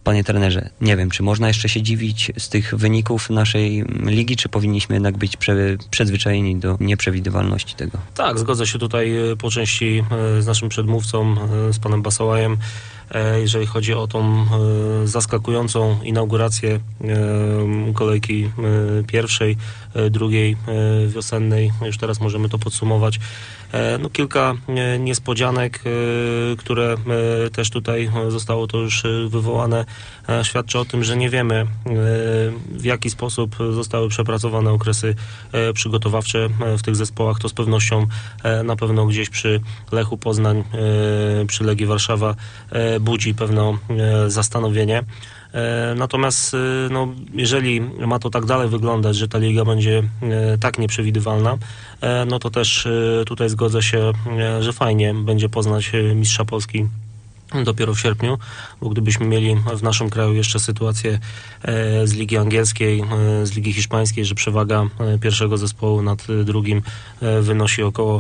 Panie trenerze, nie wiem, czy można jeszcze się dziwić z tych wyników naszej ligi, czy powinniśmy jednak być przyzwyczajeni do nieprzewidywalności tego? Tak, zgodzę się tutaj po części z naszym przedmówcą, z panem Basałajem. Jeżeli chodzi o tą zaskakującą inaugurację kolejki pierwszej, drugiej wiosennej, już teraz możemy to podsumować. No, kilka niespodzianek, które też tutaj zostało to już wywołane, świadczy o tym, że nie wiemy, w jaki sposób zostały przepracowane okresy przygotowawcze w tych zespołach. To z pewnością na pewno gdzieś przy Lechu Poznań, przy Legii Warszawa budzi pewne zastanowienie. Natomiast no, jeżeli ma to tak dalej wyglądać, że ta liga będzie tak nieprzewidywalna, no to też tutaj zgodzę się, że fajnie będzie poznać mistrza Polski dopiero w sierpniu, bo gdybyśmy mieli w naszym kraju jeszcze sytuację z ligi angielskiej, z ligi hiszpańskiej, że przewaga pierwszego zespołu nad drugim wynosi około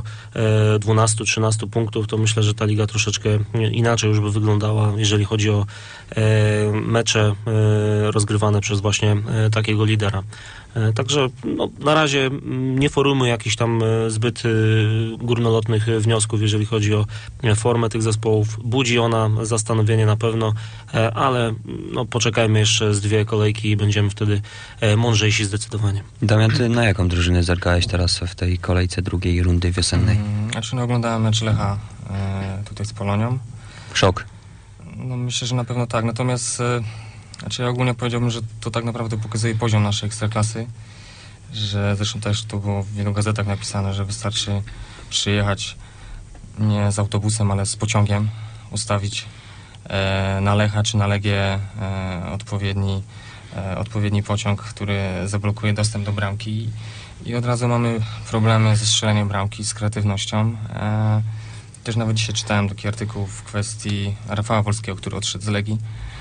12-13 punktów, to myślę, że ta liga troszeczkę inaczej już by wyglądała, jeżeli chodzi o mecze rozgrywane przez właśnie takiego lidera. Także no, na razie nie formuję jakichś tam zbyt górnolotnych wniosków, jeżeli chodzi o formę tych zespołów. Budzi ona zastanowienie na pewno, ale no, poczekajmy jeszcze z 2 kolejki i będziemy wtedy mądrzejsi zdecydowanie. Damian, ty na jaką drużynę zerkałeś teraz w tej kolejce drugiej rundy wiosennej? Znaczy, no, oglądałem mecz Lecha tutaj z Polonią. Szok. No, myślę, że na pewno tak. Natomiast znaczy ja ogólnie powiedziałbym, że to tak naprawdę pokazuje poziom naszej ekstraklasy, że zresztą też to było w wielu gazetach napisane, że wystarczy przyjechać nie z autobusem, ale z pociągiem, ustawić na Lecha czy na Legię odpowiedni pociąg, który zablokuje dostęp do bramki i od razu mamy problemy ze strzeleniem bramki, z kreatywnością. Też nawet dzisiaj czytałem taki artykuł w kwestii Rafała Wolskiego, który odszedł z Legii,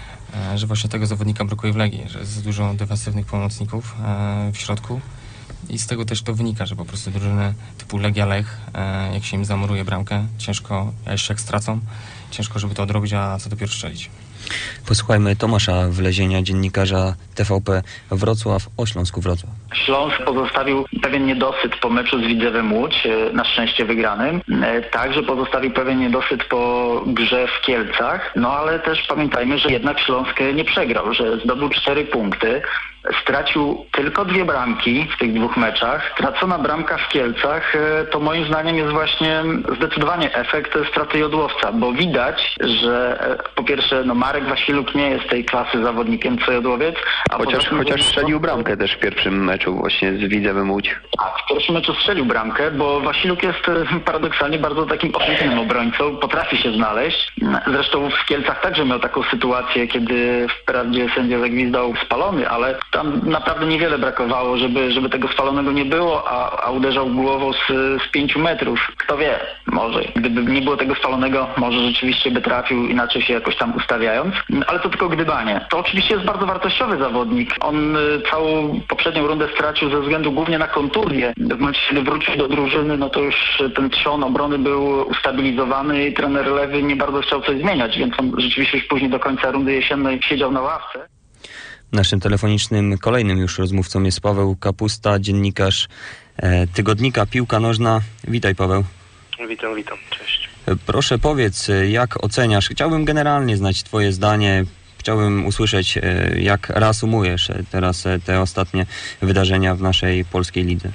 że właśnie tego zawodnika brakuje w Legii, że jest dużo defensywnych pomocników w środku i z tego też to wynika, że po prostu drużyny typu Legia, Lech, jak się im zamuruje bramkę, ciężko, a jeszcze jak stracą, ciężko, żeby to odrobić, a co dopiero strzelić. Posłuchajmy Tomasza Wlezienia, dziennikarza TVP Wrocław o Śląsku Wrocław. Śląsk pozostawił pewien niedosyt po meczu z Widzewem Łódź, na szczęście wygranym. Także pozostawił pewien niedosyt po grze w Kielcach. No ale też pamiętajmy, że jednak Śląsk nie przegrał, że zdobył 4 punkty. Stracił tylko 2 bramki w tych 2 meczach. Stracona bramka w Kielcach to moim zdaniem jest właśnie zdecydowanie efekt straty Jodłowca, bo widać, że po pierwsze no Marek Wasiluk nie jest tej klasy zawodnikiem co Jodłowiec. A chociaż strzelił bramkę też w pierwszym meczu właśnie z Widzewem Łódź. Tak, w pierwszym meczu strzelił bramkę, bo Wasiluk jest paradoksalnie bardzo takim ofensywnym obrońcą, potrafi się znaleźć. Zresztą w Kielcach także miał taką sytuację, kiedy wprawdzie sędzia zagwizdał spalony, ale tam naprawdę niewiele brakowało, żeby tego spalonego nie było, a uderzał głową z 5 metrów. Kto wie, może. Gdyby nie było tego spalonego, może rzeczywiście by trafił, inaczej się jakoś tam ustawiając. Ale to tylko gdybanie. To oczywiście jest bardzo wartościowy zawodnik. On całą poprzednią rundę stracił ze względu głównie na kontuzję. W momencie, kiedy wrócił do drużyny, no to już ten trzon obrony był ustabilizowany i trener Lewy nie bardzo chciał coś zmieniać, więc on rzeczywiście już później do końca rundy jesiennej siedział na ławce. Naszym telefonicznym kolejnym już rozmówcą jest Paweł Kapusta, dziennikarz tygodnika Piłka Nożna. Witaj, Paweł. Witam, cześć. Proszę powiedz, jak oceniasz, chciałbym generalnie znać twoje zdanie, chciałbym usłyszeć, jak reasumujesz teraz te ostatnie wydarzenia w naszej polskiej lidze.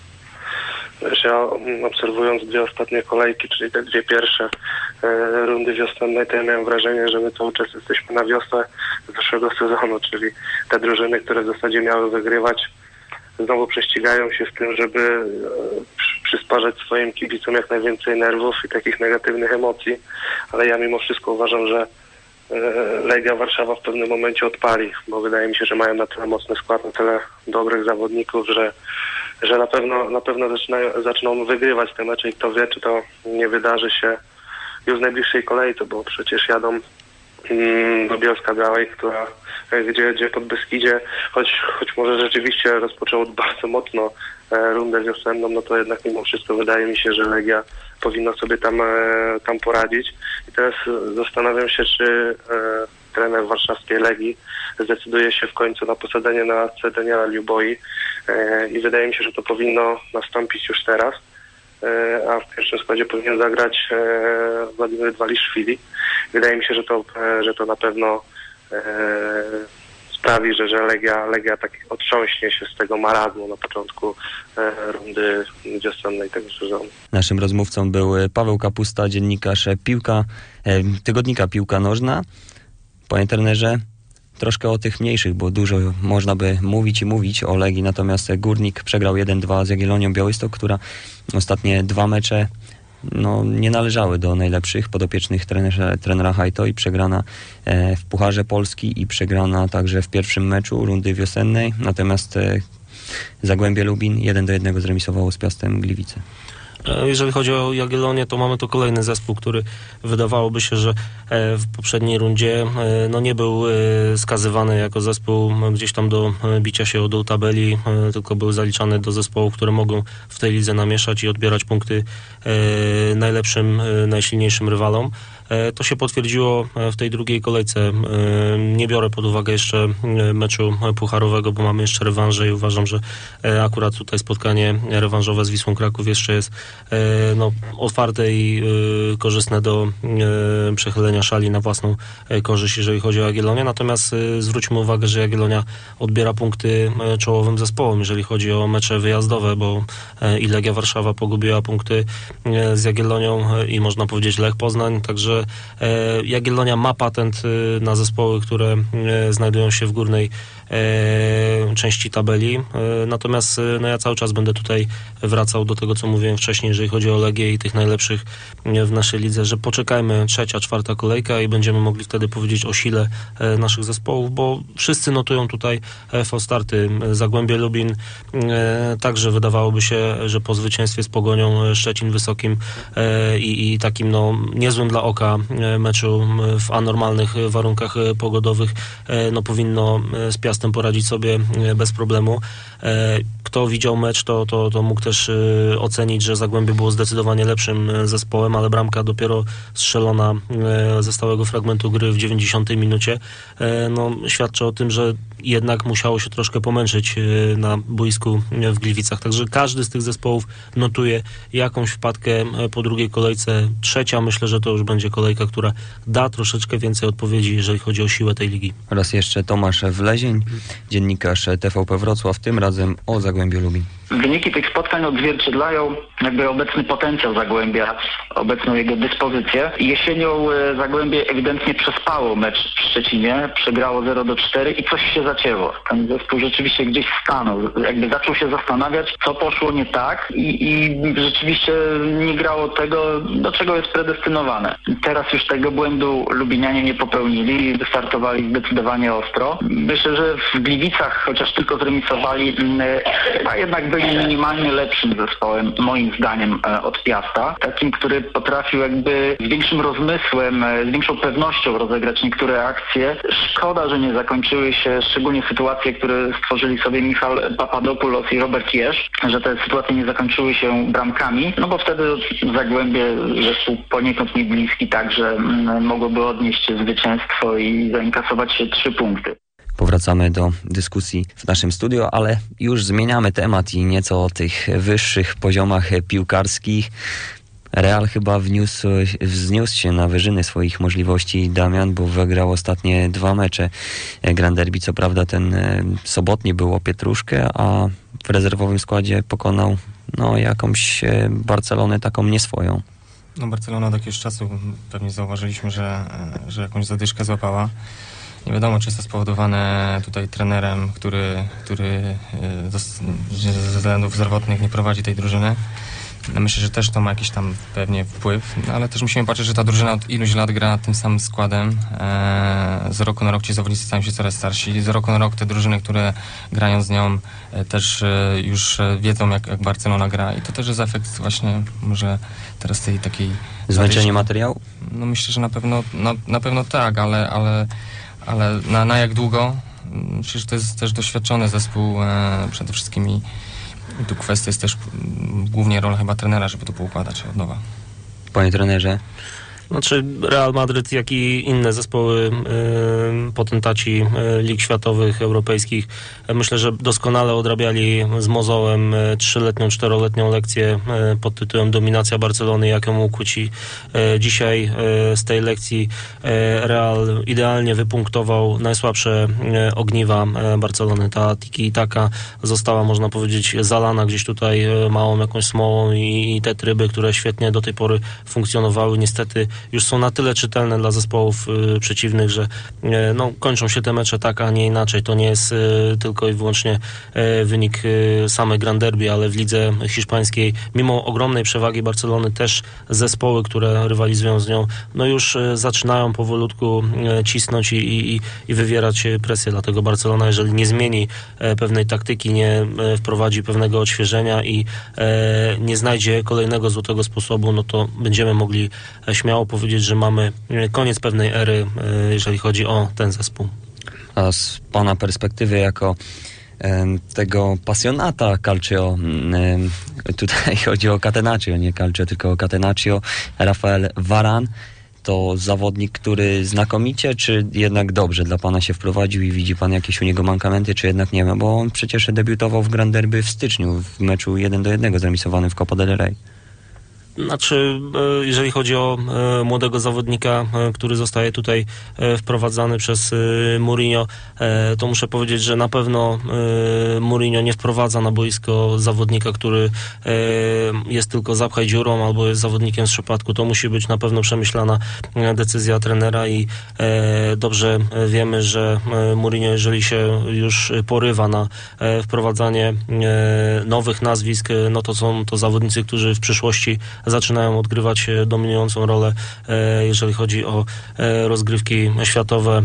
Wiesz, ja obserwując 2 ostatnie kolejki, czyli te 2 pierwsze rundy wiosenne, to ja miałem wrażenie, że my cały czas jesteśmy na wiosnę zeszłego sezonu, czyli te drużyny, które w zasadzie miały wygrywać, znowu prześcigają się z tym, żeby przysparzać swoim kibicom jak najwięcej nerwów i takich negatywnych emocji, ale ja mimo wszystko uważam, że Legia Warszawa w pewnym momencie odpali, bo wydaje mi się, że mają na tyle mocny skład, na tyle dobrych zawodników, że na pewno zaczną wygrywać te mecze i kto wie, czy to nie wydarzy się już w najbliższej kolejce, bo przecież jadą do Bielska Białej, gdzie pod Beskidzie, choć może rzeczywiście rozpoczęło bardzo mocno rundę wiosenną, no to jednak mimo wszystko wydaje mi się, że Legia powinna sobie tam poradzić. I teraz zastanawiam się, trener warszawskiej Legii zdecyduje się w końcu na posadzenie na ławce Daniela Liuboi i wydaje mi się, że to powinno nastąpić już teraz, a w pierwszym składzie powinien zagrać Władimir Dwaliszwili. Wydaje mi się, że to na pewno sprawi, że Legia tak otrząśnie się z tego marazmu na początku rundy wiosennej tego sezonu. Naszym rozmówcą był Paweł Kapusta, dziennikarz tygodnika Piłka Nożna. Panie trenerze, troszkę o tych mniejszych, bo dużo można by mówić o Legii, natomiast Górnik przegrał 1-2 z Jagiellonią Białystok, która ostatnie 2 mecze nie należały do najlepszych podopiecznych trenera Hajto i przegrana w Pucharze Polski i przegrana także w pierwszym meczu rundy wiosennej, natomiast Zagłębie Lubin 1-1 zremisowało z Piastem Gliwice. Jeżeli chodzi o Jagiellonię, to mamy tu kolejny zespół, który wydawałoby się, że w poprzedniej rundzie nie był skazywany jako zespół gdzieś tam do bicia się o dół tabeli, tylko był zaliczany do zespołów, które mogą w tej lidze namieszać i odbierać punkty najlepszym, najsilniejszym rywalom. To się potwierdziło w tej drugiej kolejce. Nie biorę pod uwagę jeszcze meczu pucharowego, bo mamy jeszcze rewanże i uważam, że akurat tutaj spotkanie rewanżowe z Wisłą Kraków jeszcze jest otwarte i korzystne do przechylenia szali na własną korzyść, jeżeli chodzi o Jagiellonię. Natomiast zwróćmy uwagę, że Jagiellonia odbiera punkty czołowym zespołom, jeżeli chodzi o mecze wyjazdowe, bo i Legia Warszawa pogubiła punkty z Jagiellonią i można powiedzieć Lech Poznań, także Jagiellonia ma patent na zespoły, które znajdują się w górnej części tabeli. Natomiast ja cały czas będę tutaj wracał do tego, co mówiłem wcześniej, jeżeli chodzi o Legię i tych najlepszych w naszej lidze, że poczekajmy 3., 4. kolejka i będziemy mogli wtedy powiedzieć o sile naszych zespołów, bo wszyscy notują tutaj falstarty. Zagłębie Lubin także wydawałoby się, że po zwycięstwie z Pogonią Szczecin Wysokim i takim niezłym dla oka meczu w anormalnych warunkach pogodowych powinno z Piastem poradzić sobie bez problemu. Kto widział mecz, to mógł też ocenić, że Zagłębie było zdecydowanie lepszym zespołem, ale bramka dopiero strzelona ze stałego fragmentu gry w 90 minucie świadczy o tym, że jednak musiało się troszkę pomęczyć na boisku w Gliwicach. Także każdy z tych zespołów notuje jakąś wpadkę po drugiej kolejce. 3. myślę, że to już będzie kolejka, która da troszeczkę więcej odpowiedzi, jeżeli chodzi o siłę tej ligi. Oraz jeszcze Tomasz Wlezień, dziennikarz TVP Wrocław, tym razem o Zagłębiu Lubin. Wyniki tych spotkań odzwierciedlają obecny potencjał Zagłębia, obecną jego dyspozycję. Jesienią Zagłębie ewidentnie przespało mecz w Szczecinie, przegrało 0-4 i coś się zacięło. Ten zespół rzeczywiście gdzieś stanął, zaczął się zastanawiać, co poszło nie tak i rzeczywiście nie grało tego, do czego jest predestynowane. Teraz już tego błędu Lubinianie nie popełnili i wystartowali zdecydowanie ostro. Myślę, że w Gliwicach, chociaż tylko zremisowali, chyba jednak byli minimalnie lepszym zespołem, moim zdaniem, od Piasta. Takim, który potrafił z większym rozmysłem, z większą pewnością rozegrać niektóre akcje. Szkoda, że nie zakończyły się, szczególnie sytuacje, które stworzyli sobie Michał Papadopoulos i Robert Jesz, że te sytuacje nie zakończyły się bramkami, bo wtedy Zagłębie, zespół poniekąd niebliski, także mogłoby odnieść zwycięstwo i zainkasować się 3 punkty. Powracamy do dyskusji w naszym studiu, ale już zmieniamy temat i nieco o tych wyższych poziomach piłkarskich. Real chyba wzniósł się na wyżyny swoich możliwości, Damian, bo wygrał ostatnie 2 mecze. Grand Derby, co prawda ten sobotni był o pietruszkę, a w rezerwowym składzie pokonał jakąś Barcelonę taką nieswoją. Barcelona od jakiegoś czasu pewnie zauważyliśmy, że jakąś zadyszkę złapała. Nie wiadomo, czy jest to spowodowane tutaj trenerem, który ze względów zdrowotnych nie prowadzi tej drużyny. Myślę, że też to ma jakiś tam pewnie wpływ, ale też musimy patrzeć, że ta drużyna od iluś lat gra tym samym składem. Z roku na rok ci zawodnicy stają się coraz starsi. Z roku na rok te drużyny, które grają z nią, też już wiedzą, jak Barcelona gra i to też jest efekt właśnie może teraz tej takiej... Zmęczenie materiału? Myślę, że na pewno tak, ale na jak długo? Myślę, że to jest też doświadczony zespół przede wszystkim i tu kwestia jest też głównie rola chyba trenera, żeby to poukładać od nowa. Panie trenerze, Znaczy Real Madryt, jak i inne zespoły, potentaci lig światowych, europejskich, myślę, że doskonale odrabiali z mozołem 3-letnią, 4-letnią lekcję pod tytułem Dominacja Barcelony, jak ją ukłuci. Dzisiaj z tej lekcji Real idealnie wypunktował najsłabsze ogniwa Barcelony. Ta tiki-taka została, można powiedzieć, zalana gdzieś tutaj małą jakąś smołą i te tryby, które świetnie do tej pory funkcjonowały, niestety już są na tyle czytelne dla zespołów przeciwnych, że kończą się te mecze tak, a nie inaczej. To nie jest tylko i wyłącznie wynik samej Grand Derby, ale w lidze hiszpańskiej, mimo ogromnej przewagi Barcelony, też zespoły, które rywalizują z nią, już zaczynają powolutku cisnąć i wywierać presję. Dlatego Barcelona, jeżeli nie zmieni pewnej taktyki, nie wprowadzi pewnego odświeżenia i nie znajdzie kolejnego złotego sposobu, to będziemy mogli śmiało powiedzieć, że mamy koniec pewnej ery, jeżeli chodzi o ten zespół. A z pana perspektywy jako tego pasjonata calcio, tutaj chodzi o Catenaccio, nie calcio, tylko o Catenaccio, Rafael Varane, to zawodnik, który znakomicie, czy jednak dobrze dla pana się wprowadził i widzi pan jakieś u niego mankamenty, czy jednak nie ma? Bo on przecież debiutował w Grand Derby w styczniu, w meczu 1-1 zremisowanym w Copa del Rey. Znaczy, jeżeli chodzi o młodego zawodnika, który zostaje tutaj wprowadzany przez Mourinho, to muszę powiedzieć, że na pewno Mourinho nie wprowadza na boisko zawodnika, który jest tylko zapchaj dziurą albo jest zawodnikiem z przypadku. To musi być na pewno przemyślana decyzja trenera i dobrze wiemy, że Mourinho, jeżeli się już porywa na wprowadzanie nowych nazwisk, to są to zawodnicy, którzy w przyszłości zaczynają odgrywać dominującą rolę, jeżeli chodzi o rozgrywki światowe,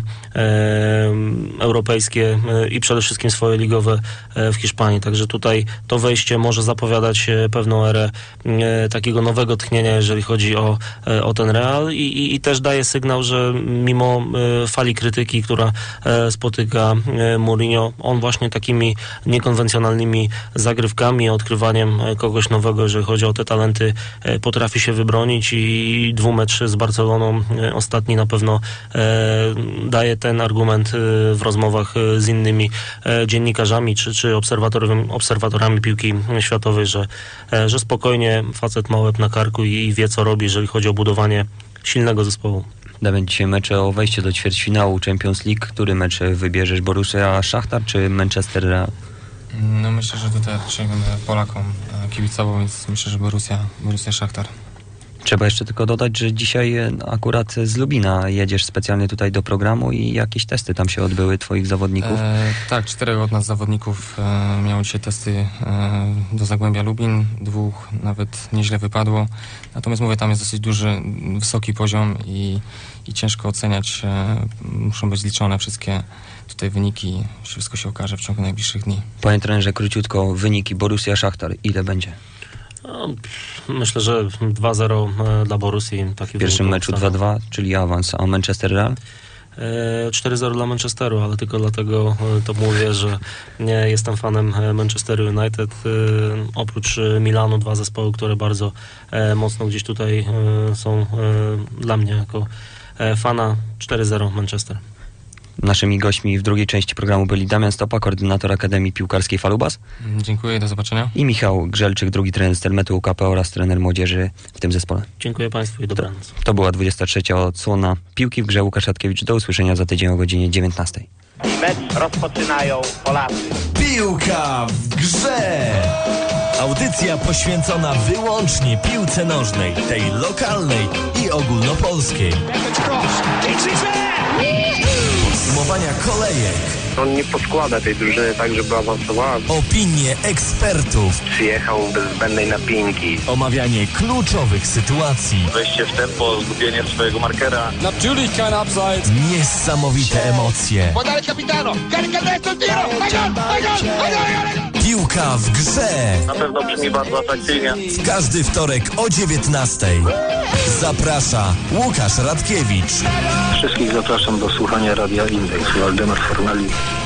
europejskie i przede wszystkim swoje ligowe w Hiszpanii. Także tutaj to wejście może zapowiadać pewną erę takiego nowego tchnienia, jeżeli chodzi o ten Real i też daje sygnał, że mimo fali krytyki, która spotyka Mourinho, on właśnie takimi niekonwencjonalnymi zagrywkami, odkrywaniem kogoś nowego, jeżeli chodzi o te talenty, potrafi się wybronić i dwumecz z Barceloną ostatni na pewno daje ten argument w rozmowach z innymi dziennikarzami czy obserwatorami piłki światowej, że spokojnie facet ma łeb na karku i wie, co robi, jeżeli chodzi o budowanie silnego zespołu. Damy dzisiaj mecze o wejście do ćwierćfinału Champions League. Który mecz wybierzesz? Borussia Szachtar czy Manchester Real? Myślę, że tutaj raczej będę Polakom kibicował, więc myślę, że Borussia Szachtar. Trzeba jeszcze tylko dodać, że dzisiaj akurat z Lubina jedziesz specjalnie tutaj do programu i jakieś testy tam się odbyły twoich zawodników. Tak, 4 od nas zawodników miało dzisiaj testy do Zagłębia Lubin, 2 nawet nieźle wypadło. Natomiast mówię, tam jest dosyć wysoki poziom i ciężko oceniać. Muszą być zliczone wszystkie tutaj wyniki. Wszystko się okaże w ciągu najbliższych dni. Panie trenerze, króciutko, wyniki Borussia Szachtar, ile będzie? Myślę, że 2-0 dla Borussii. W pierwszym meczu 2-2, czyli awans, a Manchester Real? 4-0 dla Manchesteru, ale tylko dlatego to mówię, że nie jestem fanem Manchester United. Oprócz Milanu 2 zespoły, które bardzo mocno gdzieś tutaj są dla mnie jako fana. 4-0 Manchester. Naszymi gośćmi w drugiej części programu byli Damian Stopa, koordynator Akademii Piłkarskiej Falubas. Dziękuję, do zobaczenia. I Michał Grzelczyk, drugi trener Stelmetu UKP oraz trener młodzieży w tym zespole. Dziękuję Państwu i dobranoc. To była 23. odsłona Piłki w grze. Łukasz Radkiewicz. Do usłyszenia za tydzień o godzinie 19. Mecz rozpoczynają Polacy. Piłka w grze! Audycja poświęcona wyłącznie piłce nożnej, tej lokalnej i ogólnopolskiej. Podsumowania kolejek. On nie podkłada tej drużyny tak, żeby awansowała. Opinie ekspertów. Przyjechał bez zbędnej napinki. Omawianie kluczowych sytuacji. Wejście w tempo, zgubienie swojego markera. Natürlich kein Abseits. Niesamowite emocje. Piłka w grze. Na pewno brzmi bardzo atrakcyjnie. W każdy wtorek o 19:00. Zaprasza Łukasz Radkiewicz. Wszystkich zapraszam do słuchania Radia Indeks. Waldemar Fornali.